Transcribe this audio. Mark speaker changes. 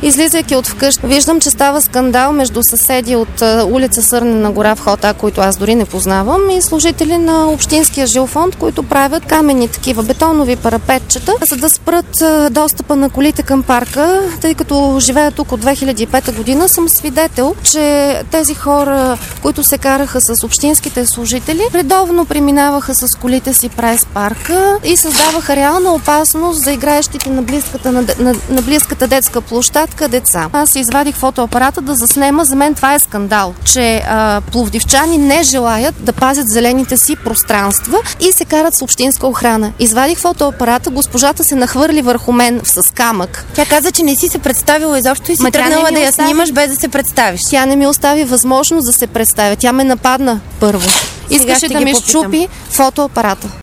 Speaker 1: Излизайки от вкъщи, виждам, че става скандал между съседи от улица Сърнена гора в Хота, които аз дори не познавам, и служители на Общинския жилфонд, които правят каменни такива бетонови парапетчета, за да спрат достъпа на колите към парка. Тъй като живея тук от 2005 година, съм свидетел, че тези хора, които се караха с общинските служители, редовно преминаваха с колите си през парка и създаваха реална опасност за играещите на близката детска площадка деца. Аз извадих фотоапарата да заснема. За мен това е скандал, че пловдивчани не желаят да пазят зелените си пространства и се карат с общинска охрана. Извадих фотоапарата, госпожата се нахвърли върху мен с камък.
Speaker 2: Тя каза, че не си се представила изобщо и си тръгнала да я снимаш без да се представиш.
Speaker 1: Тя не ми остави възможност да се представя. Тя ме нападна първо. Искаше да ми щупи фотоапарата.